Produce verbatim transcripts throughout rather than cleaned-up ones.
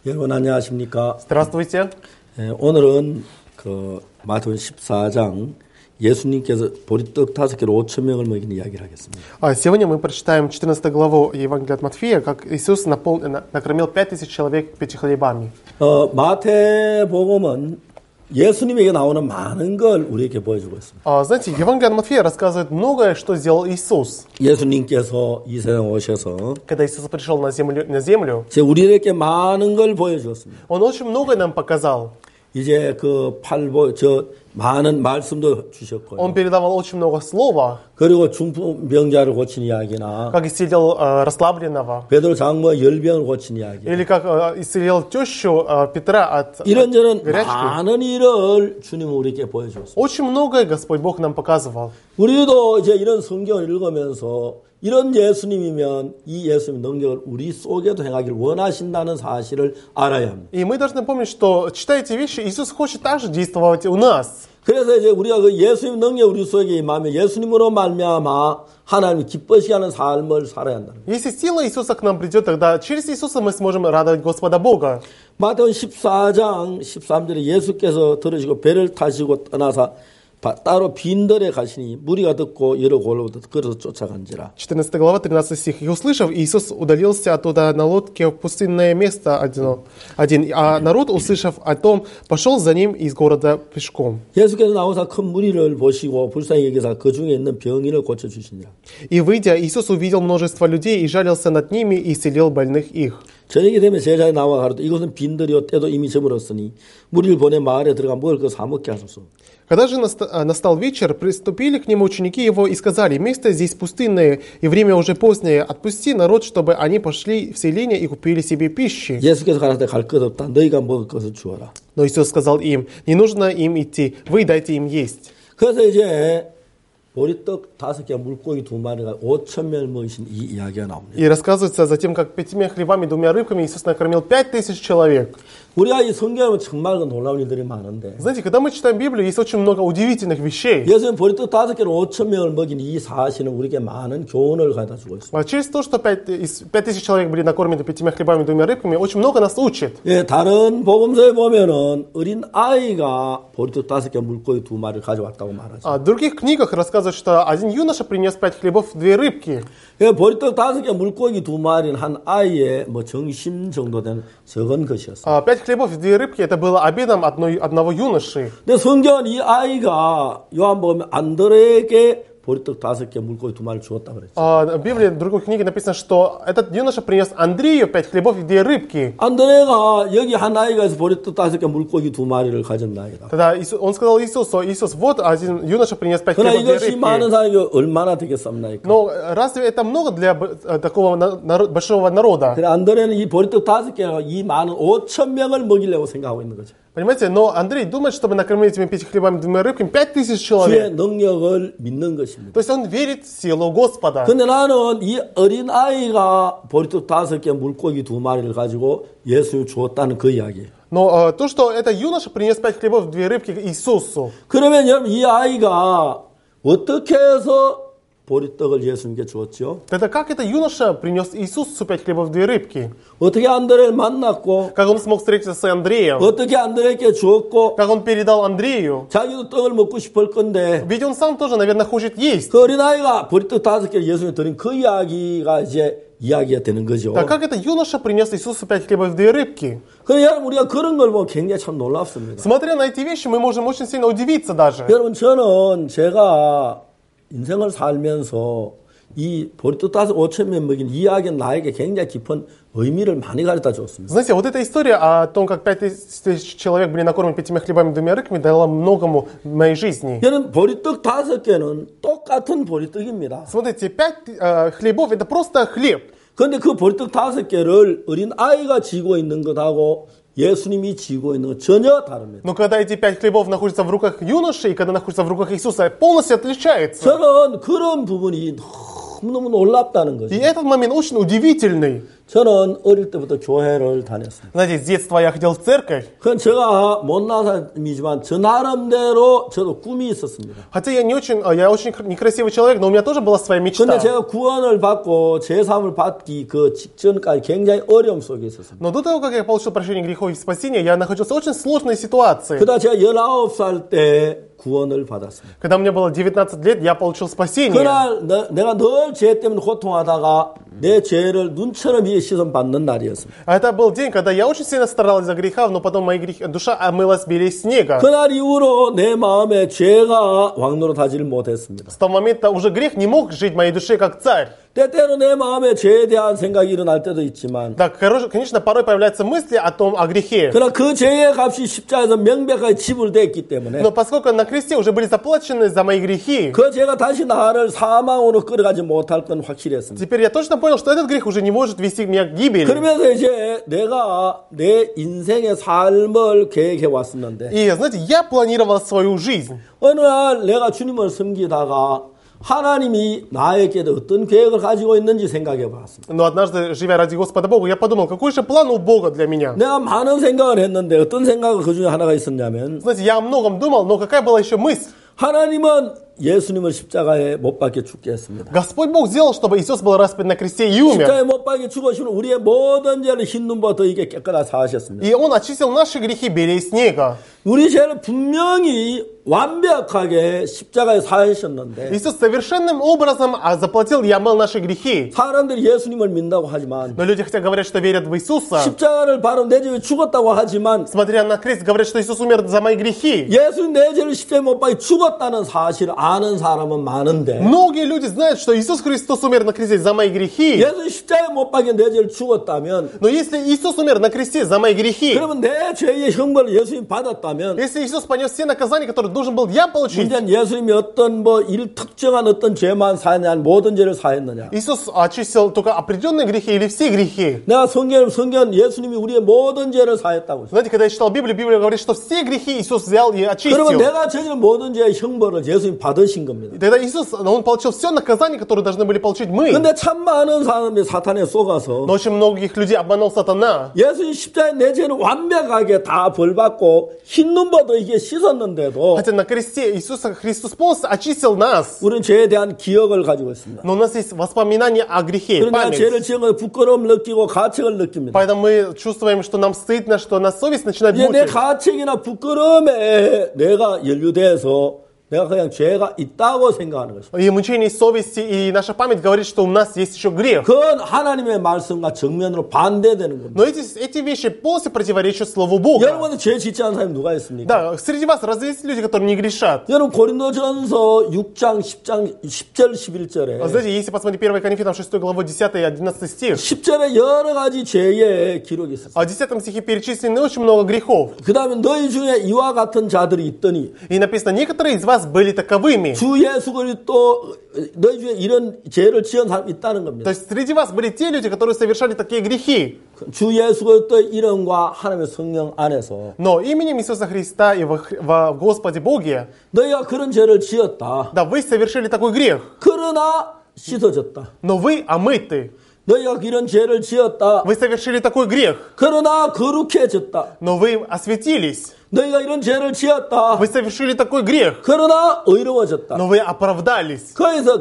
여러분 안녕하십니까? Здравствуйте. 예, 오늘은 그 마태복음 십사 장 예수님께서 보리떡 다섯 개로 오천 명을 먹인 이야기를 하겠습니다. Сегодня мы прочитаем четырнадцатую главу Евангелия от Матфея, как Иисус напол... накормил пять тысяч человек пяти хлебами. 어, 마태복음은 예수님에게 나오는 많은 걸 우리에게 보여주고 있습니다. А, знаете, Евангелие от Матфея рассказывает многое, что сделал Иисус. 예수님께서 이 세상 오셔서 Когда Иисус пришел на землю, на землю, 이제 우리에게 많은 걸 보여주었습니다. Он очень многое нам показал. 이제 그 팔보 저 많은 말씀도 주셨고요. Он передавал очень много слова, 그리고 중풍병자를 고친 이야기나 как исцелил э, расслабленного, 베드로 장모 열병을 고친 이야기. или как э, исцелил тещу э, Петра от э, 이런저런 горячки. 많은 일을 주님은 우리에게 보여주었습니다. Очень многое Господь Бог нам показывал. 우리도 이제 이런 성경을 읽으면서 이런 예수님이면 이 예수님의 능력을 우리 속에도 행하기를 원하신다는 사실을 알아야 합니다. И мы должны помнить, что, читая эти вещи, Иисус хочет также действовать у нас. 그래서 이제 우리가 그 예수님 능력 우리 속에 임하면 예수님으로 말미암아 하나님이 기뻐시게 하는 삶을 살아야 한다는 거예요. Если сила Иисуса к нам придет, тогда через Иисуса мы сможем радовать Господа Бога. 마태복음 십사 장 십삼 절에 예수께서 들으시고 배를 타시고 떠나사 따로 빈들에 가시니 무리가 듣고 여러 골로부터 걸어서 쫓아간지라. четырнадцатая глава, тринадцатый стих. «И услышав, Иисус удалился оттуда на лодке в пустынное место один, один, а народ, услышав о том, пошел за ним из города пешком. 예수께서 나오사 큰 무리를 보시고 불쌍히 여기사 그 중에 있는 병인을 고쳐주시니라. И выйдя, Иисус увидел множество людей и жалился над ними и исцелил больных их». 저녁이 되면 제자에 나와 가로되 이곳은 빈들이요 때도 이미 저물었으니 무리를 보내 마을에 들어가 먹을 것 사 먹게 하소서. Когда же настал вечер, приступили к нему ученики его и сказали: «Место здесь пустынное, и время уже позднее. Отпусти народ, чтобы они пошли в селение и купили себе пищи». 예수께서 가라사대 갈 것 없다. 너희가 먹을 것을 주어라. Но Иисус сказал им: «Не нужно им идти, вы дайте им есть». 그래서 이제 보리떡 다섯 개, 물고기 두 마리가 오천 명을 먹이신 이 이야기가 나옵니다. И рассказывается затем, как пятьми хлебами и двумя рыбками Иисус накормил пять тысяч человек. 우리가 이 성경에 정말 놀라운 일들이 많은데. Знаете, когда мы читаем Библию, есть очень много удивительных вещей. 예수님 보리떡 다섯 개로 오천 명을 먹인 이 사실은 우리에게 많은 교훈을 가져다 주고 있습니다. Через то, что пять тысяч человек были накормлены пятьми хлебами и двумя рыбками, очень много нас учит. 예, 다른 복음서에 보면은 어린 아이가 보리떡 다섯 개, 물고기 두 마리를 가져왔다고 말하죠. А в других книгах рассказывают, что один юноша принес пять хлебов и две рыбки. 예, 보리떡 다섯 개, 물고기 두 마리는 한 아이의 뭐 정심 정도 되는 적은 것이었어요. А пять хлебов и две рыбки — это было обедом одной, одного юноши. 근데 성경은 이 아이가 요한복음 안드레에게 보리떡 다섯 개, 물고기 두 마리를 주었다 그랬죠. А в Библии, в другой книге написано, что этот юноша принес Андрею пять хлебов и две рыбки. 안드레가 여기 한 아이가 있어 보리떡 다섯 개, 물고기 두 마리를 가졌나이다. Тогда Иисус, он сказал Иисусу: «Иисус, вот один юноша принес пять 그러나 хлебов и две 이것이 많은 рыбки». 사람이 얼마나 되겠습니까? Но разве это много для такого народ, большого народа? 그래 안드레는 이 보리떡 다섯 개가 이 많은 오천 명을 먹이려고 생각하고 있는 거죠. Понимаете, но Андрей думает, чтобы накормить этими пяти хлебами и двумя рыбками пять тысяч 주의 человек. 능력을 믿는 것입니다. То есть он верит в силу Господа. 근데 나는 이 어린 아이가 보리떡 다섯 개, 물고기 두 마리를 가지고 예수님 주었다는 그 이야기예요. Но э, то, что это юноша принес пять хлебов и две рыбки Иисусу. 그러면 여러분 이 아이가 어떻게 해서 보리떡을 예수님께 주었죠? Тогда как это юноша принес Иисусу пять хлебов и две рыбки? 어떻게 안드레를 만났고, Как он смог встретиться с Андреем? 어떻게 안드레에게 주었고, Как он передал Андрею? 자기도 떡을 먹고 싶을 건데, Ведь он сам тоже, наверное, хочет есть. 그 어린아이가 보리떡 다섯 개를 예수님께 드린 그 이야기가 이제 이야기가 되는 거죠. Так как это юноша принес Иисусу пять хлебов и две рыбки? 그래, 여러분, 우리가 그런 걸 보면 굉장히 참 놀랍습니다. Смотря на эти вещи, мы можем очень сильно удивиться даже. 여러분, 저는 제가 인생을 살면서 이 보리떡 다섯 오천 명 먹인 이야기는 나에게 굉장히 깊은 의미를 많이 가르쳐 줬습니다. Знаете, вот эта история о том, как пять тысяч человек были накормлены пятьми хлебами и двумя рыбками, дала многому в моей жизни. 여러분, 보리떡 다섯 개는 똑같은 보리떡입니다. Смотрите, пять э, хлебов — это просто хлеб. 그런데 그 보리떡 다섯 개를 어린 아이가 쥐고 있는 것하고 예수님이 쥐고 있는 것 전혀 다릅니다. Но когда эти пять хлебов находятся в руках юноши и когда находятся в руках Иисуса, полностью отличается. 저는 그런 부분이 너무너무 놀랍다는 И 거죠. этот момент очень удивительный. 저는 어릴 때부터 교회를 다녔습니다. Знаете, с детства я ходил в церковь. 그건 제가 못난 사람이지만 저 나름대로 저도 꿈이 있었습니다. Хотя я не очень, я очень некрасивый человек, но у меня тоже была своя мечта. 근데 제가 구원을 받고 제삼을 받기 그 직전까지 굉장히 어려움 속에 있었습니다. Но до того, как я получил прощение грехов и спасение, я находился в очень сложной ситуации. 그러다 제가 열아홉 살 때 구원을 받았습니다. Когда мне было девятнадцать лет, я получил спасение. 그날 내, 내가 늘 죄 때문에 고통하다가 내 죄를 눈처럼 위에 씻음 받는 날이었습니다. А это был день, когда я очень сильно страдал из-за греха, но потом моя грех... душа омылась белее снега. 그날 이후로 내 마음에 죄가 왕노릇하지를 못했습니다. С того момента уже грех не мог жить в моей душе как царь. 때때로 내 마음에 죄에 대한 생각이 일어날 때도 있지만 Да, конечно, порой появляются мысли о том, о грехе. 그러나 그 죄의 값이 십자가에서 명백하게 지불됐기 때문에 Но поскольку на кресте уже были заплачены за мои грехи, 그 죄가 다시 나를 사망으로 끌어가지 못할 건 확실했습니다. теперь я точно понял, что этот грех уже не может вести меня к гибели. 그러면서 이제 내가 내 인생의 삶을 계획해 왔었는데 И, знаете, я планировал свою жизнь. 어느 날 내가 주님을 섬기다가 하나님이 나에게 어떤 계획을 가지고 있는지 생각해 봤습니다. Но однажды, живя ради Господа Бога, я подумал, какой же план у Бога для меня? 내가 많은 생각을 했는데 어떤 생각이 그 중에 하나가 있었냐면 Знаете, я о многом думал, но какая была еще мысль? 하나님은 예수님을 십자가에 못 박혀 죽게 했습니다. Господь Бог сделал, чтобы Иисус был распят на кресте и умер. 십자가에 못 박혀 죽으시면 우리의 모든 죄를 흰 눈보다 더이게 깨끗하게 사하셨습니다. И Он очистил наши грехи белее снега. 우리 죄를 분명히 완벽하게 십자가에 사하셨는데 Иисус совершенным образом заплатил и омыл наши грехи. 사람들이 예수님을 믿는다고 하지만 Но люди хотя говорят, что верят в Иисуса, 십자가를 바로 내 죄에 죽었다고 하지만 смотря на крест, говорят, что Иисус умер за мои грехи. 예수님 내 죄를 십자가에 못 박혀 죽었다는 사실을 아는 사람은 많은데 Многие люди знают, что Иисус Христос умер на кресте за мои грехи. 예수님 십자가에 못 박혀 내 죄를 죽었다면 Но если Иисус умер на кресте за мои грехи, 그러면 내 죄의 형벌을 예수님 받았다면 если Иисус понес все наказания, которые должен был я получить, 문제는 예수님이 어떤 뭐 일 특정한 어떤 죄만 사했느냐 모든 죄를 사했느냐. Иисус очистил только определенные грехи или все грехи. 내가 성경 성경 예수님이 우리의 모든 죄를 사했다고 했어요. Знаете, когда я читал Библию, Библия говорит, что все грехи Иисус взял и 그러면 очистил. 내가 저지른 모든 죄의 형벌을 예수님 받으신 겁니다. И тогда Иисус, Он получил все наказания, которые должны были получить мы. 근데 참 많은 사람들이 사탄에 속아서 Но очень многих людей обманул сатана. 예수님 십자가에 내 죄는 완벽하게 다 벌받고 흰 눈보다 이게 씻었는데도 Хотя на кресте Иисус Христос полностью очистил нас. 우리는 죄에 대한 기억을 가지고 있습니다. Но у нас есть воспоминания о грехе, 그러나 죄를 память. 지은 것에 부끄러움을 느끼고 가책을 느낍니다. Поэтому мы чувствуем, что нам стыдно, что на совесть начинает 이제 내 мучить. 가책이나 부끄러움에 내가 연루돼서 내가 그냥 죄가 있다고 생각하는 것입니다. И мучение совести, и наша память говорит, что у нас есть еще грех. 그건 하나님의 말씀과 정면으로 반대되는 겁니다. Но эти, эти вещи полностью противоречат Слову Бога. 여러분은 죄 짓지 않은 사람이 누가 있습니까? Да, среди вас разве есть люди, которые не грешат? 여러분 고린도전서 육 장 십 장 십 절 십일 절에 Знаете, если посмотреть первое Коринфянам шестой главу десятый и одиннадцатый стих, 십 절에 여러 가지 죄의 기록이 있었어요. а в десятом стихе перечислены очень много грехов. 그 다음에 너희 중에 이와 같은 자들이 있더니 И написано, некоторые из вас были таковыми. 주 예수 그리스도 너희 중에 이런 죄를 지은 사람이 있다는 То 겁니다. есть среди вас были те люди, которые совершали такие грехи. 주 예수 그리스도의 이름과 하나님의 성령 안에서 Но именем Иисуса Христа и во, Хри- во Господе Боге, 너희가 그런 죄를 지었다. да, вы совершили такой грех. 그러나 씻어졌다. Но вы омыты. 너희가 이런 죄를 지었다. Вы совершили такой грех. 그러나 거룩해졌다. Но вы осветились. 너희가 이런 죄를 지었다. Вы совершили такой грех. 그러나 의로워졌다. Но вы оправдались. 거기서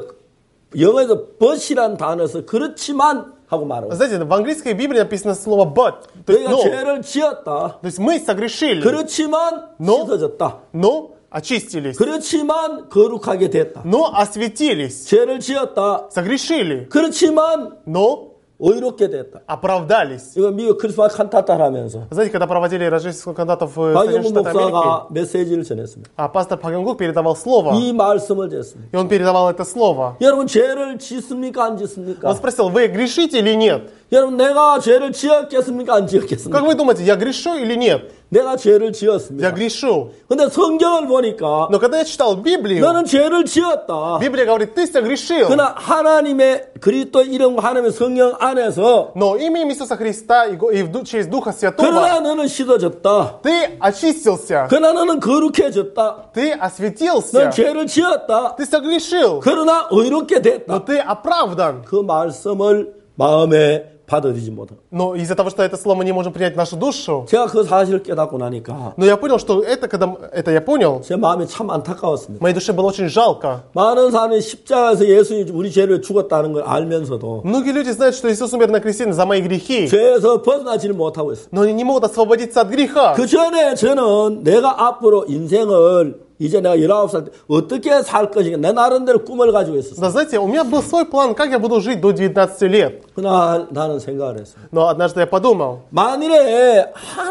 영어에서 but이란 단어에서 그렇지만 하고 말하고 Знаете, в английской Библии написано слово but. То есть, 너희가 но. 죄를 지었다. То есть мы согрешили, 그렇지만 Но. 씻어졌다. но очистились. 그렇지만 거룩하게 됐다. Но осветились. 죄를 지었다. Sогрешили, 그렇지만 но 의롭게 됐다. оправдались. 이거 미국 크리스마스 칸타타를 하면서 Знаете, когда проводили рождественскую кантату в 박영국 Соединенных Штатах Америки, 목사가 메시지를 전했습니다. а пастор Пагангук передавал слово, 이 말씀을 전했습니다. и он передавал это слово. 여러분 죄를 짓습니까 안 짓습니까? Он спросил, вы грешите или нет? 여러분 내가 죄를 지었겠습니까 안 지었겠습니까? Как вы думаете, я грешу или нет? 내가 죄를 Я 지었습니다. грешу. 근데 성경을 보니까 Но когда я читал Библию, 너는 죄를 지었다. Библия говорит, ты согрешил. 그러나 하나님의 그리스도 이름과 하나님의 성령 안에서 Но именем Иисуса Христа и го- и в ду- через Духа 그러나 Святого 너는 씻어졌다. ты очистился, 그러나 너는 거룩해졌다. ты 넌 осветился, 죄를 지었다. ты согрешил, 그러나 의롭게 но 됐다. ты оправдан. 그 말씀을 마음에 받아들이지 못하고. Но из-за того, что это слово мы не можем принять в нашу душу, 제가 그 사실을 깨닫고 나니까 но я понял, что это, когда это я понял, 제 마음이 참 안타까웠습니다. моей душе было очень жалко. 많은 사람이 십자가에서 예수님이 우리 죄를 죽었다는 걸 알면서도 Многие люди знают, что Иисус умер на кресте за мои грехи, 죄에서 벗어나지를 못하고 있어요. но они не могут освободиться от греха. 그 전에 저는 내가 앞으로 인생을 이제 내가 열아홉 살 때 어떻게 살 것인가 내 나름대로 꿈을 가지고 있었어요. Да, знаете, у меня был свой план, как я буду жить до девятнадцати лет. 그러나 나는 생각을 했어요. Но однажды я подумал, 만일에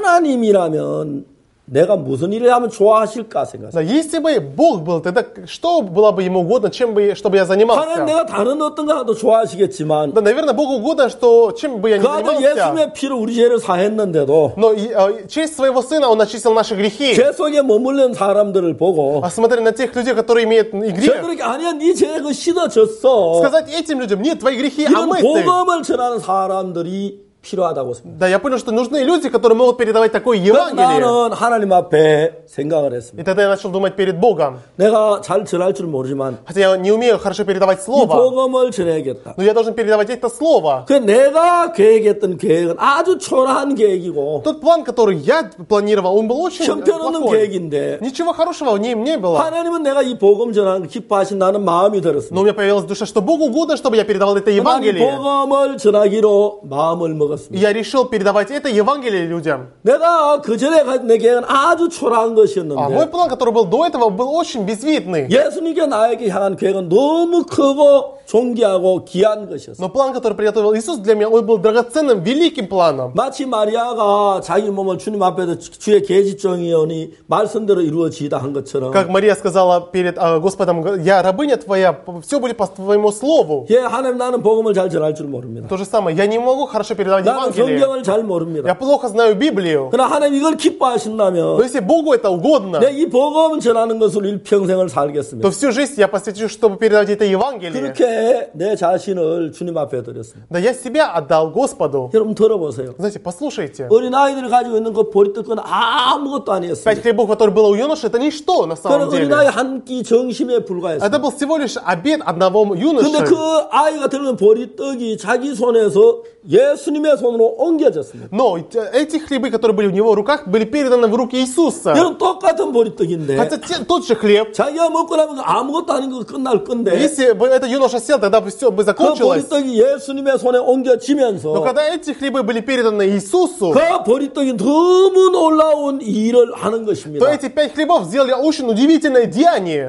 하나님이라면 내가 무슨 일을 하면 좋아하실까 생각했어요. да, если бы Бог был, тогда что было бы Ему угодно, чем бы, чтобы я 하나님 занимался? 내가 다른 어떤 거라도 좋아하시겠지만 Да, наверное, Богу угодно, что чем бы я ни 그 아들 занимался, 예수님의 피로 우리 죄를 사했는데도 но и, э, через своего Сына Он очистил наши грехи. 죄 속에 머물는 사람들을 보고 А смотря на тех людей, которые имеют и грех, 저들에게 아니야 네 죄가 그 씻어졌어. сказать этим людям, нет, твои грехи 이런 омыты. 복음을 전하는 사람들이 필요하다고 했습니다. Да, я понял, что нужны люди, которые могут передавать такое 그래서 Евангелие. 나는 하나님 앞에 생각을 И 했습니다. тогда я начал думать перед Богом. 내가 잘 전할 줄 모르지만 Хотя я не умею хорошо передавать 이 слово, 복음을 전해야겠다. но я должен передавать это слово. 그 내가 계획했던 계획은 아주 초라한 계획이고 Тот план, который я планировал, он был очень 형편없는 плохой. 계획인데 Ничего хорошего в нем не было. 하나님은 내가 이 복음 전하는 걸 기뻐하신다는 마음이 Но 들었습니다. у меня появилась душа, что Богу угодно, чтобы я передавал это 이 Евангелие. 복음을 전하기로 마음을 И 먹었습니다. я решил передавать это Евангелие людям. 내가 그 전에 가진 내 계획은 아주 초라한 А мой 것이었는데 план, который был до этого, был очень безвидный. 예수님께 나에게 향한 계획은 너무 크고 존귀하고 귀한 것이었어요. Но план, который приготовил Иисус для меня, он был драгоценным, великим планом. 마치 마리아가 자기 몸을 주님 앞에서 주의 계집종이오니 말씀대로 이루어지다 한 것처럼 Как Мария сказала перед э, Господом, я рабыня твоя, все будет по твоему слову. 예, 하나님 나는 복음을 잘 전할 줄 모릅니다. То же самое, я не могу хорошо передавать 나는 Евангелие. 성경을 잘 모릅니다. Я плохо знаю Библию. 그러나 하나님 이걸 Но 기뻐하신다면 если Богу это угодно, 내 이 복음 전하는 것으로 일평생을 살겠습니다. то всю жизнь я посвящу, чтобы передавать это Евангелие. 그렇게 내 자신을 주님 앞에 드렸습니다. Да я себя отдал Господу. 여러분 들어보세요. Знаете, послушайте. 어린 아이들이 가지고 있는 그 보리떡은 아무것도 Пять 아니었습니다. хлебов, которые было у юноши, это ничто на 그는 самом 어린 деле. 아이 한 끼 정심에 불과했습니다. Это был всего лишь обед одного 근데 юноши. 그 아이가 들은 보리떡이 자기 손에서 예수님의 손으로 옮겨졌습니다. Но эти хлебы, которые были в его руках, были переданы в руки Иисуса. 여러분 똑같은 보리떡인데 Хотя те- тот же хлеб. 자기가 먹고 나면 아무것도 아닌 거 끝날 건데 Если бы этот юноша сел, тогда бы все бы 그 закончилось. 보리떡이 예수님의 손에 Но 옮겨지면서 когда эти хлебы были переданы Иисусу, 그 보리떡이 너무 놀라운 일을 하는 то 것입니다. эти пять хлебов сделали очень удивительное деяние.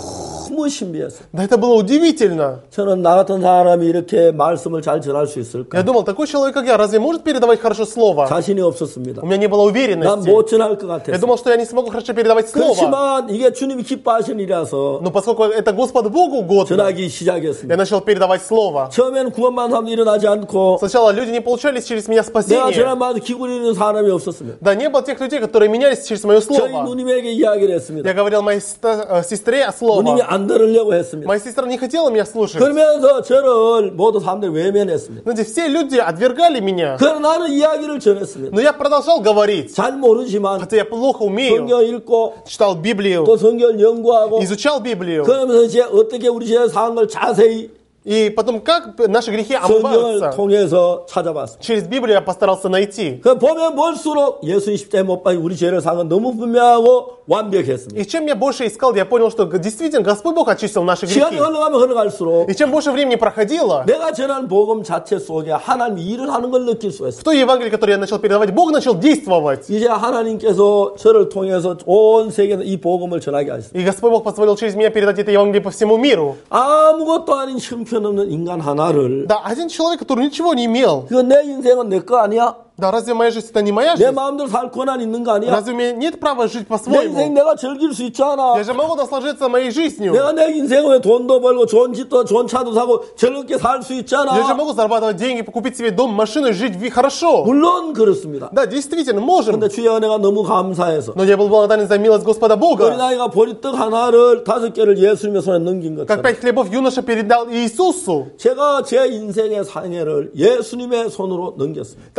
너무 신비했어요. Да это было удивительно. 저는 나 같은 사람이 이렇게 말씀을 잘 전할 수 Я 있을까? думал, такой человек, как я, разве может передавать хорошо слово? 자신이 없었습니다. У меня не было 난 уверенности. 못 전할 것 Я 같았어요. думал, что я не смогу хорошо передавать слово. 그렇지만 이게 주님이 기뻐하시는 일이라서 Но поскольку это Господу Богу угодно, 전하기 я 시작했습니다. начал передавать слово. 처음에는 구원받은 사람도 일어나지 않고 Сначала люди не получались через меня 내가 спасение. 전화받아 기구리는 사람이 없었습니다. Да, не было тех людей, которые менялись через мое 저희 слово. 누님에게 이야기를 했습니다. Я говорил моей сестре, э, сестре 누님이 слово. 안 들으려고 했습니다. Моя сестра не хотела меня слушать. 그러면서 저를 모두 사람들이 외면했습니다. Знаете, все люди отвергали меня. 그러나 나는 이야기를 전했습니다. Но я продолжал говорить. 잘 모르지만 Хотя я плохо умею. 성경 읽고 Читал Библию. 또 성경을 연구하고 Изучал Библию. 그러면서 이제 어떻게 우리 죄 사한 걸 자세히 И потом, как наши грехи 성경을 омываются. 통해서 찾아봤습니다. Через Библию я постарался найти. 그 보면 볼수록 예수님 십자가에 못 박힌 우리 죄를 사한 건 너무 분명하고 완벽했습니다. И чем я больше искал, я понял, что действительно Господь Бог очистил наши 시간이 грехи. 흘러가면 흘러갈수록 И чем больше времени проходило, 내가 전하는 복음 자체 속에 하나님이 일을 하는 걸 느낄 수가 있어요. в той Евангелии, которое я начал передавать, Бог начал действовать. 이제 하나님께서 저를 통해서 온 세계에 이 복음을 전하게 하셨습니다. И Господь Бог позволил через меня передать это Евангелие по всему миру. 아무것도 아닌 형편없는 인간 하나를 Да, один человек, который ничего не имел. 그 내 인생은 내 거 아니야? Да, разве моя жизнь это не моя 내 жизнь? 마음대로 살 권한 있는 거 아니야? Разве у меня нет права жить 내 인생 по-своему? 내가 즐길 수 있잖아. Я же могу наслаждаться моей жизнью. 내가 내 인생에 돈도 벌고 좋은 집도 좋은 차도 사고 즐겁게 살 수 Я же 있잖아. могу зарабатывать деньги, купить себе дом, машину и жить ви- хорошо. 물론 그렇습니다. Да, действительно, можем. 근데 주의 은혜가 너무 감사해서 Но я был благодарен за милость Господа Бога. 어린아이가 보리떡 하나를 다섯 개를 예수님의 손에 넘긴 Как 것처럼 пять хлебов юноша передал Иисусу. 제가 제 인생의 상해를 예수님의 손으로 넘겼습니다. Также свою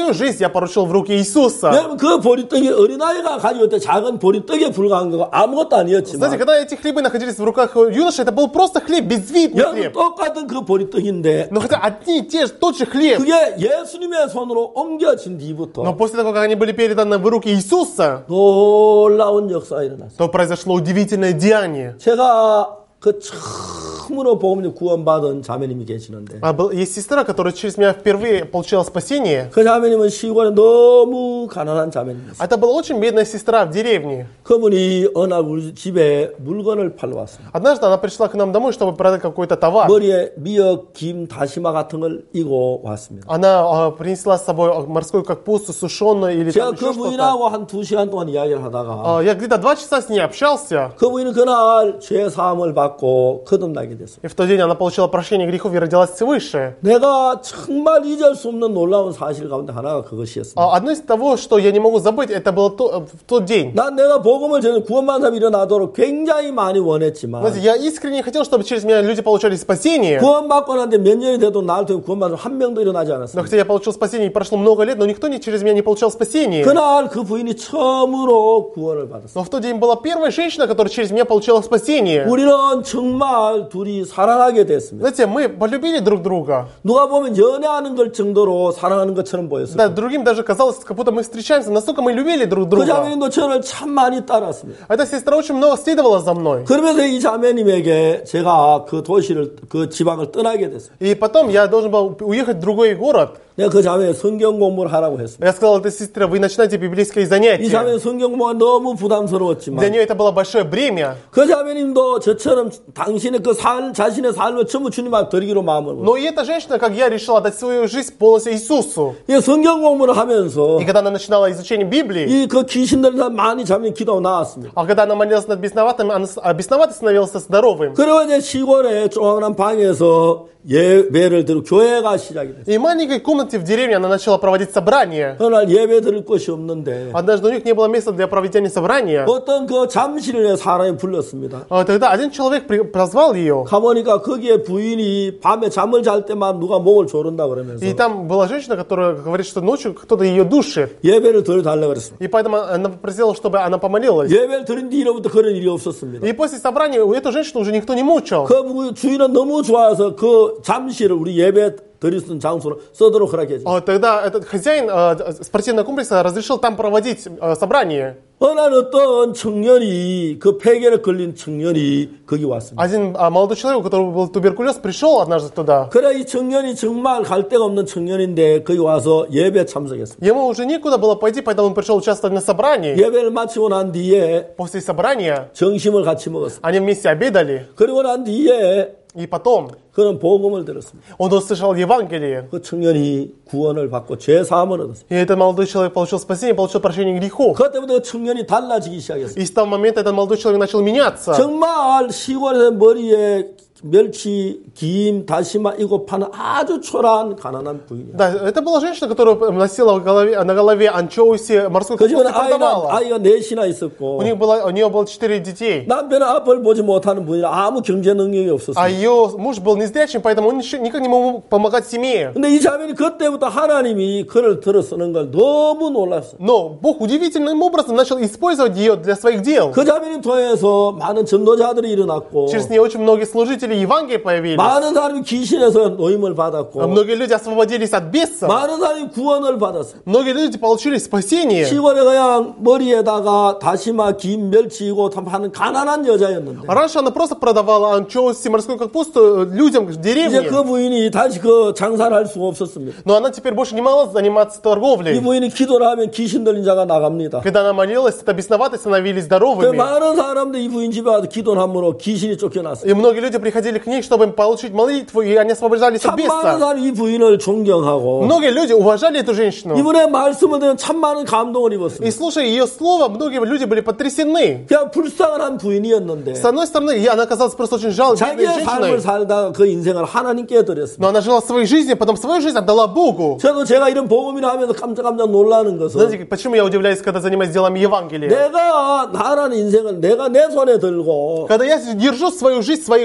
свою жизнь я поручил в руки Иисуса. 여러분 그 보리떡이 어린아이가 가지고 있던 작은 보리떡에 불과한 거고 아무것도 아니었지만 Знаете, когда эти хлебы находились в руках юноши, это был просто хлеб, безвидный 여러분 хлеб. 똑같은 그 보리떡인데 Но хотя одни и те же, тот же хлеб. 그게 예수님의 손으로 옮겨진 뒤부터 Но после того, как они были переданы в руки Иисуса, 놀라운 역사가 일어났어요. то произошло удивительное деяние. 제가 그 처음으로 복음을 구원받은 자매님이 계시는데 А был- Есть сестра, которая через меня впервые получила спасение. 그 자매님은 시골에 너무 가난한 자매님이었어요. Это была очень бедная сестра в деревне. 그분이 어느 날 우리 집에 물건을 팔러 왔습니다. Однажды она пришла к нам домой, чтобы продать какой-то товар. 머리에 미역, 김, 다시마 같은 걸 이고 왔습니다. Она а, принесла с собой морскую капусту, сушеную или 제가 там 그 еще что-то. 부인하고 한 두 시간 동안 이야기를 하다가 А, Я где-то два часа с ней общался, 그 부인은 그날 죄 사함을 받고 거듭나게 됐어요. и в тот день она получила прощение грехов и родилась свыше. 내가 정말 잊을 수 없는 놀라운 사실 가운데 하나가 그것이었습니다. А, Одно из того, что я не могу забыть, это было то- в тот день. 난 내가 복음을 전해 구원받는 사람이 일어나도록 굉장히 많이 원했지만 Знаете, я искренне хотел, чтобы через меня люди получали спасение. 구원받고 난데 몇 년이 돼도 나를 통해 구원받는 사람 한 명도 일어나지 Но 않았어요. хотя я получил спасение, и прошло много лет, но никто не, через меня не получал спасение. 그날 그 부인이 처음으로 구원을 받았어요. Но в тот день была первая женщина, которая через меня получила спасение. 우리는 정말 둘이 사랑하게 됐습니다. Знаете, мы полюбили друг друга. 누가 보면 연애하는 걸 정도로 사랑하는 것처럼 보였어요. Да, другим даже казалось, как будто мы встречаемся, настолько мы любили друг 그 друга. 자매님도 저를 참 많이 따랐습니다. Эта сестра очень много следовала за мной. 그러면서 이 자매님에게 제가 그 도시를, 그 지방을 떠나게 됐어요. И потом я должен был уехать в другой город. 내가 그 자매에 성경 공부를 하라고 했습니다. Я сказал этой сестре, вы начинайте библейское 이 занятие. 자매는 성경 공부가 너무 Для 부담스러웠지만 нее это было большое бремя. 그 자매님도 저처럼 당신의 그 살, 자신의 삶을 전부 주님 앞에 드리기로 마음을 먹었어요. Но и эта женщина, как я, решила отдать свою жизнь полностью Иисусу. 이 성경 공부를 하면서 И когда она начинала изучение Библии, 이 그 귀신들은 다 많이 자매님 기도하고 나왔습니다. а когда она молилась над бесноватым, она с- а бесноватый становился здоровым. 그리고 이제 시골에 조그만 방에서 예배를 드리고 교회가 시작이 됐어요. И в маленькой комнате в деревне она начала проводить собрания. 그날 예배 드릴 곳이 없는데 Однажды у них не было места для проведения собрания. 어떤 그 잠실에 사람이 불렀습니다. А Тогда один человек при- позвал ее. 가보니까 거기에 부인이 밤에 잠을 잘 때만 누가 목을 조른다 그러면서 И там была женщина, которая говорит, что ночью кто-то ее душит. 예배를 드려달라고 그랬습니다. И поэтому она попросила, чтобы она помолилась. 예배를 드린 뒤로부터 그런 일이 없었습니다. И после собрания у эту женщину уже никто не мучил. 그 부- 주인은 너무 좋아서 그 잠실을 우리 예배 드릴 수 있는 장소로 쓰도록 허락해 주셨어요. А Тогда этот хозяин э, спортивного комплекса разрешил там проводить э, собрание. 어느 날 어떤 청년이 그 폐결에 걸린 청년이 거기 왔습니다. Один а, молодой человек, у которого был туберкулез, пришел однажды туда. 그래 이 청년이 정말 갈 데가 없는 청년인데 거기 와서 예배 참석했습니다. Ему уже некуда было пойти, поэтому он пришел участвовать на собрании. 예배를 마치고 난 뒤에 После собрания 점심을 같이 먹었습니다. они вместе обедали. 그리고 난 뒤에 И потом 그는 복음을 들었습니다. он услышал Евангелие. 그 청년이 구원을 받고 죄 사함을 얻었어요. И этот молодой человек получил спасение, получил прощение грехов. 그때부터 그 청년이 달라지기 시작했어요. И с того момента этот молодой человек начал меняться. 정말 시골에서 머리에 멸치, 김, 다시마 이거 파는 아주 초라한 가난한 부인이에요. Да, это была женщина, которая носила в голове, на голове анчоуси, морской 그 집은 капусты 아이가, продавала. 아이가 넷이나 있었고 У них было, у нее было четыре детей. 남편은 앞을 보지 못하는 분이라 아무 경제 능력이 А 없었어요. ее муж был незрячим, поэтому он ничего- никак не мог помогать семье. 근데 이 자매는 그때부터 하나님이 그를 들어 쓰는 걸 너무 놀랐어요. Но Бог удивительным образом начал использовать ее для своих дел. 그 자매를 통해서 많은 전도자들이 일어났고 Через нее очень многие служители Евангелия появились. 많은 사람이 귀신에서 노임을 받았고 Многие люди освободились от бесов. 많은 사람이 구원을 받았어요. Многие люди получили спасение. 시골에 그냥 머리에다가 다시마, 김, 멸치고 하는 가난한 여자였는데 Раньше она просто продавала анчоуси, морскую капусту людям в 이제 деревне. 그 부인이 다시 그 장사를 할 수가 없었습니다. Но она теперь больше не могла заниматься 이 торговлей. 부인이 기도를 하면 귀신 들린 자가 나갑니다. Когда она молилась, это бесноватые становились 그 здоровыми. 많은 사람들 이 부인 집에 와서 기도를 함으로 귀신이 쫓겨났어요. И многие люди приходили к ней, чтобы получить молитву, и они освобождались от 참 많은 беса. 사람이 이 부인을 존경하고 Многие люди уважали эту женщину. 이분의 말씀을 들으면 참 많은 감동을 입었습니다. И слушая ее слово, многие люди были потрясены. 그냥 불쌍한 한 부인이었는데 С одной стороны, и она оказалась просто очень жалкой 자기의 삶을 женщиной. 살다가 그 인생을 하나님께 드렸습니다. Но она жила своей жизнью, потом свою жизнь отдала Богу. 저도 제가 이런 복음이라 하면서 깜짝깜짝 놀라는 것은 Знаете, почему я удивляюсь, когда занимаюсь делами Евангелия? 내가 나라는 인생을 내가 내 손에 들고 Когда я держу свою жизнь в своих руках,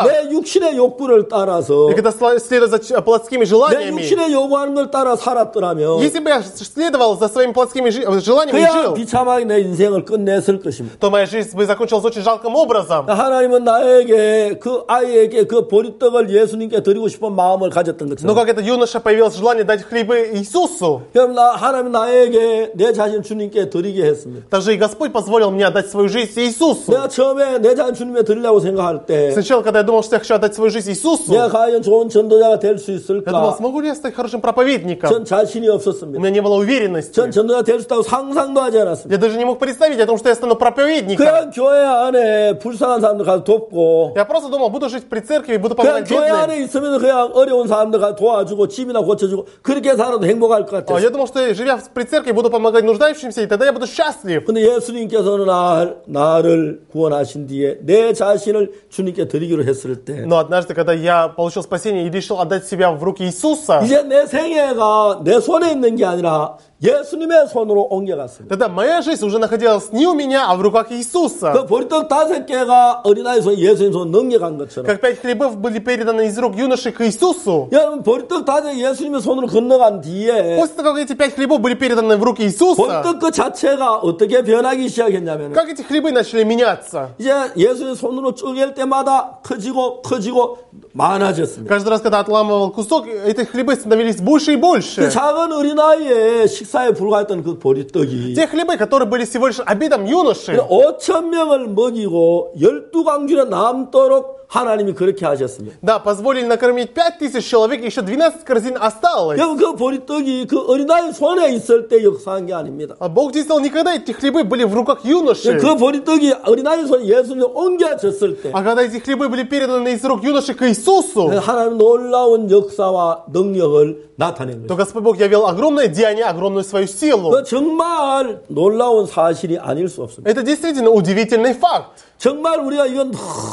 내 육신의 욕구를 따라서 И когда сла- следовать за ч- плотскими 내 желаниями, 육신의 요구하는 걸 따라 살았더라면 если бы я следовал за своими плотскими жи- э, желаниями и 그야 жил, 비참하게 내 인생을 끝냈을 것입니다. то моя жизнь бы закончилась очень жалким образом. 하나님은 나에게 그 아이에게 그 보리떡을 예수님께 드리고 싶은 마음을 가졌던 Но 것처럼 как этот юноша появилось желание дать хлебы Иисусу, 그럼 나 하나님 나에게 내 자신 주님께 드리게 했습니다. также и Господь позволил мне отдать свою жизнь Иисусу. 내가 처음에 내 자신 주님에 드리려고 생각할 때 Сначала, когда я думал, что я хочу отдать свою жизнь Иисусу, 내가 я 과연 좋은 전도자가 될 수 думал, 있을까? смогу ли я стать хорошим проповедником? 전 자신이 У 없었습니다. меня не было уверенности. 전 전도자 될 수 있다고 상상도 하지 않았습니다. Я даже не мог представить о том, что я стану проповедником. 그냥 교회 안에 불쌍한 사람들 가서 돕고 Я просто думал, буду жить при церкви и буду 그냥 помогать 교회 бедным. 안에 있으면 그냥 어려운 사람들 가서 도와주고 집이나 고쳐주고 그렇게 살아도 행복할 것 А, 같았어요. Я думал, что живя при церкви, буду помогать нуждающимся, и тогда я буду счастлив. 근데 예수님께서는 나, 나를 구원하신 뒤에 내 자신을 주님께 드리기로 했을 때 Но однажды, когда я получил спасение и решил отдать себя в руки Иисуса, 이제 내 생애가 내 손에 있는 게 아니라 예수님의 손으로 옮겨갔습니다. тогда моя жизнь уже находилась не у меня, а в руках Иисуса. 그 보리떡 다섯 개가 어린아이 손 예수님 손 넘겨간 것처럼 Как пять хлебов были переданы из рук юноши к Иисусу. 여러분 보리떡 다섯 개 예수님의 손으로 건너간 뒤에 После того, как эти пять хлебов были переданы в руки Иисуса, 보리떡 그 자체가 어떻게 변하기 시작했냐면 как эти хлебы начали меняться? 이제 예수님 손으로 쪼갤 때마다 커지고 커지고 많아졌습니다. Каждый раз, когда отламывал кусок, эти хлебы становились больше и 그 больше. 작은 어린아이의 식사에 불과했던 그 보리떡이 Те хлебы, которые были всего лишь обедом юноши, 오천 명을 먹이고 열두 강줄에 남도록 하나님이 그렇게 하셨습니다. да, позволили накормить пять тысяч человек, еще двенадцать корзин осталось. 여러분 그 보리떡이 그 어린아이 손에 있을 때 역사한 게 아닙니다. А Бог действовал не когда эти хлебы были в руках юноши, 그 보리떡이 어린아이 손에 예수님이 옮겨졌을 때 а когда эти хлебы были переданы из рук юноши к Иисусу, 하나님 놀라운 역사와 능력을 나타낸 то 거예요. Господь Бог явил огромное деяние, огромную свою силу. 그 정말 놀라운 사실이 아닐 수 없습니다. Это действительно удивительный факт. 정말 우리가 이건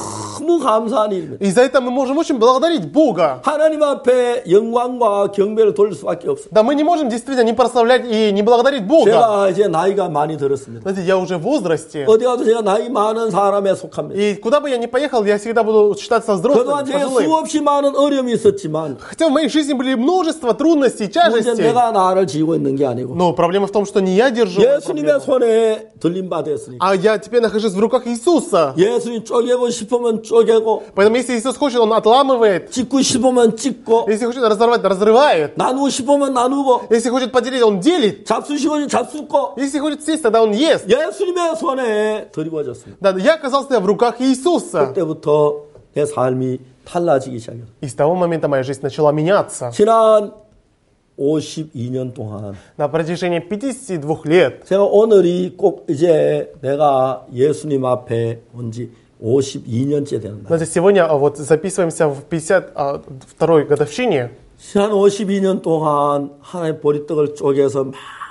너무 감사한 일입니다. И за это мы можем очень благодарить Бога. 하나님 앞에 영광과 경배를 돌릴 수밖에 없습니다. Да, мы не можем действительно не прославлять и не благодарить Бога. 제가 이제 나이가 많이 들었습니다. Знаете, я уже в возрасте. 어디 가도 제가 나이 많은 사람에 속합니다. И куда бы я ни поехал, я всегда буду считаться взрослым, 그동안 제가 пожилым. 수없이 많은 어려움이 있었지만 Хотя в моей жизни были множество трудностей, 문제는 тяжестей. 내가 나를 지고 있는 게 아니고 Но проблема в том, что не я держу эту 예수님의 проблему, 손에 들림바 됐으니까 а я теперь нахожусь в руках Иисуса. 예수님 쪼개고 싶으면 쪼개고 Поэтому если Иисус хочет, Он отламывает. 찍고 싶으면 찍고 Если хочет разорвать, разрывает. 나누고 싶으면 나누고 Если хочет поделить, Он делит. 잡수시고 잡수고 Если хочет съесть, тогда Он ест. 예수님의 손에 들이워졌습니다. Да, я оказался в руках Иисуса. 그때부터 내 삶이 달라지기 시작했어요. И с того момента моя жизнь начала меняться. 지난 오십이 년 동안 На протяжении пятидесяти двух лет 제가 오늘이 꼭 이제 내가 예수님 앞에 온 지 오십이 년째 되는 날. Знаете, сегодня а, вот записываемся в пятьдесят второй годовщине. 지난 오십이 년 동안 하나님의 보리떡을 쪼개서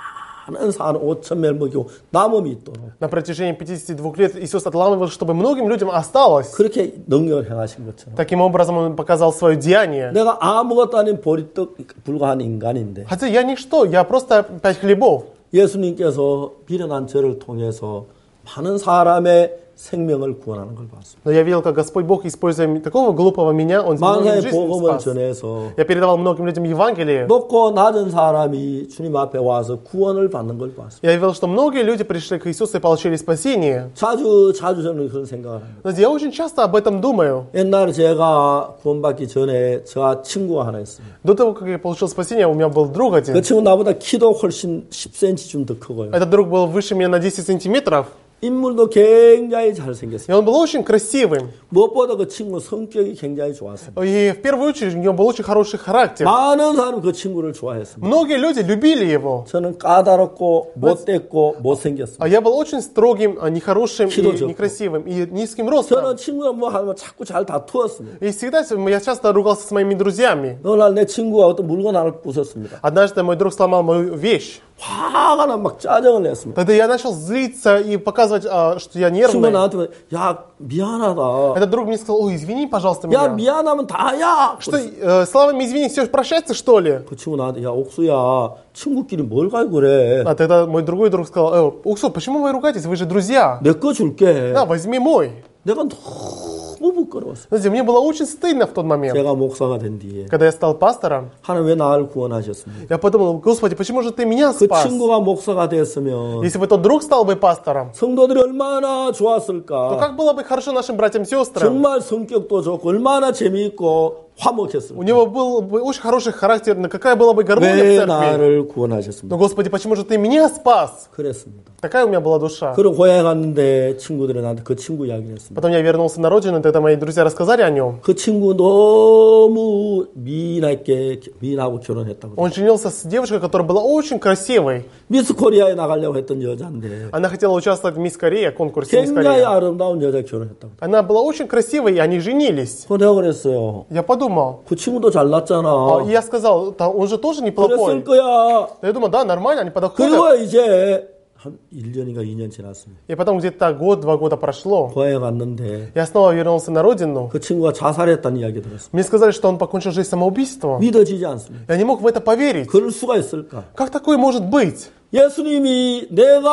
많은 사람 오천 명을 먹이고 남음이 있도록 На протяжении пятидесяти двух лет Иисус отламывал, чтобы многим людям осталось. 그렇게 능력을 행하신 것처럼 Таким образом Он показал свое деяние. 내가 아무것도 아닌 보리떡 불과한 인간인데 Хотя я ничто, я просто пять хлебов. 예수님께서 미련한 저를 통해서 많은 사람의 생명을 구원하는 걸 봤습니다. Но я видел, как Господь Бог, используя такого глупого меня, Он многим 만사의 жизнь 복음을 спас. 전해서 Я передавал многим людям Евангелие. 높고 낮은 사람이 주님 앞에 와서 구원을 받는 걸 봤습니다. Я видел, что многие люди пришли к Иисусу и получили спасение. 자주 자주 저는 그런 생각을 합니다. Знаете, я очень часто об этом думаю. 옛날에 제가 구원받기 전에 저 친구가 하나 있습니다. До того, как я получил спасение, у меня был друг один. 그 친구 나보다 키도 훨씬 십 센티미터 좀 더 크고요. Этот друг был выше меня на десять сантиметров. 인물도 굉장히 잘생겼어요. И он был очень красивым. 무엇보다 그 친구 성격이 굉장히 좋았습니다. И в первую очередь у него был очень хороший характер. 많은 사람이 그 친구를 좋아했습니다. Многие люди любили его. 저는 까다롭고 못됐고 못생겼습니다. А я был очень строгим, а, нехорошим 키도 и 적고. некрасивым, и низким 저는 ростом. 친구가 뭐 하면 자꾸 잘 다투었습니다. И всегда я часто ругался с моими друзьями. 어느 날 내 친구가 어떤 물건 하나를 부쉈습니다. Однажды мой друг сломал мою вещь. 화가 나 막 짜증을 냈습니다. Тогда я начал злиться и показывать, а, что я 친구가 нервный. 나한테 야 미안하다. Этот друг мне сказал: ой, извини, пожалуйста, 야 меня. 미안하면 다야. Что, э, словами извини, все прощается, что ли? 그 친구 나한테 야 옥수야 친구끼리 뭘 가지고 그래. А тогда мой другой друг сказал: э, Уксу, почему вы ругаетесь? Вы же друзья. 내 거 줄게. Да, возьми мой. 내가 너무 너무 부끄러웠어요. Знаете, мне было очень стыдно в тот момент, 제가 목사가 된 뒤에 когда я стал пастором. 하나님 왜 나를 구원하셨습니까? Я подумал, Господи, почему же ты меня 그 спас? 친구가 목사가 됐으면 Если бы тот друг стал бы пастором, 성도들이 얼마나 то 좋았을까. как было бы хорошо нашим братьям и сестрам? 정말 성격도 좋고 얼마나 재미있고 У 화목했습니까? него был бы очень хороший характер, но какая была бы гармония в 왜 церкви? 나를 구원하셨습니까? Но, Господи, почему же ты меня спас? 그랬습니다. Такая у меня была душа. 그리고 고향에 갔는데 친구들이 나한테 그 친구 이야기를 했습니다. Потом я вернулся на родину, и тогда мои друзья рассказали о нем. 그 친구 너무 미인하게 미인하고 결혼했다고. Он женился с девушкой, которая была очень красивой. 미스 코리아에 나가려고 했던 여자인데 Она хотела участвовать в Мисс Корея, конкурсе Мисс 굉장히 Корея. 아름다운 여자 결혼했다고. Она была очень красивой, и они женились. 그래서 내가 그랬어요. Я подумал. 그 친구도 잘났잖아. А, и я сказал, «Да, он же тоже 그랬을 неплохой. 거야. Да, я думаю, да, нормально, они подходят. 그리고 이제 한 일 년인가 이 년 지났습니다. И потом где-то год-два года прошло. 고향에 갔는데 Я снова вернулся на родину. 그 친구가 자살했다는 이야기 들었습니다. Мне сказали, что он покончил жизнь самоубийством. 믿어지지 않습니다. Я не мог в это поверить. 그럴 수가 있을까? Как такое может быть? 예수님이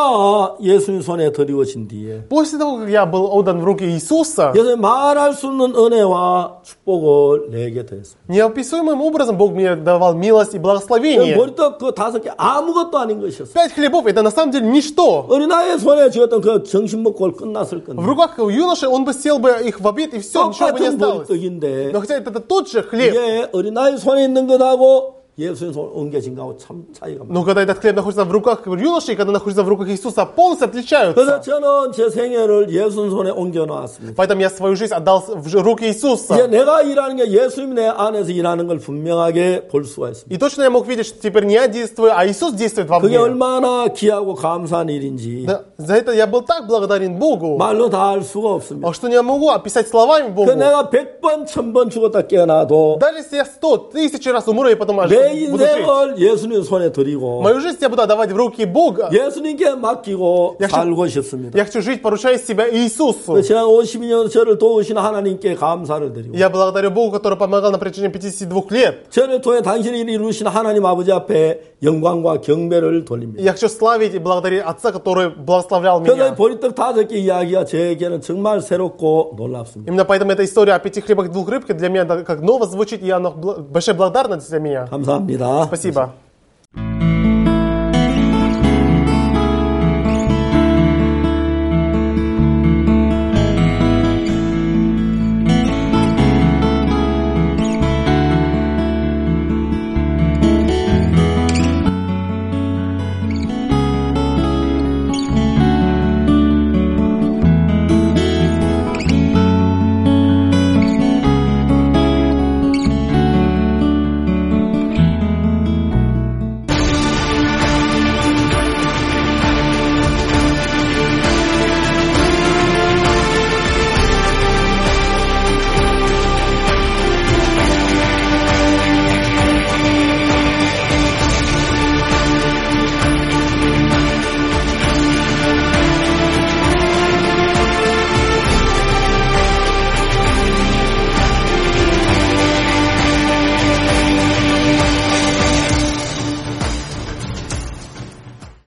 내가 예수님 손에 드리워진 뒤에 После того, как я был отдан в руки Иисуса, 예수님 말할 수 없는 은혜와 축복을 내게 더했습니다. неописуемым образом Бог мне давал милость и благословение. 머리떡 그 다섯 개 아무것도 아닌 것이었어요. Пять хлебов — это на самом деле ничто. 어린아이의 손에 쥐었던 그 점심 먹고 끝났을 В 건데 руках у юноши он бы съел бы их в обед, и все, ничего бы не 똑같은 осталось. 머리떡인데 Но хотя это, это тот же хлеб. 이게 어린아이 손에 있는 것하고 예수님 손에 옮겨진 거하고 참 차이가 많아요. Но когда этот хлеб находится в руках юноши, и когда находится в руках Иисуса, полностью 그래서 отличаются. 저는 제 생애를 예수님 손에 옮겨놓았습니다. Поэтому я свою жизнь отдал в руки 이제 Иисуса. 내가 일하는 게 예수님이 내 안에서 일하는 걸 분명하게 볼 수가 있습니다. И точно я мог видеть, что теперь не я действую, а Иисус действует во 그게 мне. 얼마나 귀하고 감사한 일인지 Да, за это я был так благодарен Богу, 말로 다 할 수가 없습니다. что не могу описать словами 그 Богу. 내가 백 번, 천 번 죽었다 깨어나도 Даже если я сто тысяч раз умру, и потом оживу, 내 буду жить. 인생을 예수님 손에 드리고 Мою жизнь я буду отдавать в руки Бога. 예수님께 맡기고 Я хочу- 살고 싶습니다. Я хочу жить, поручая себя Иисусу. 지난 오십 년 저를 도우신 하나님께 감사를 드리고 Я благодарю Богу, который помогал на протяжении пятидесяти двух лет. 저를 통해 당신이 이루신 하나님 아버지 앞에 영광과 경배를 돌립니다. Я хочу славить и благодарить Отца, который благословлял 그래서 меня. 보리떡 다섯 개 이야기가 저에게는 정말 새롭고 놀랍습니다. Именно поэтому эта история о пяти хлебах и двух рыбках для меня как ново звучит, и она бл- большая благодарность для меня. 감사합니다. Спасибо.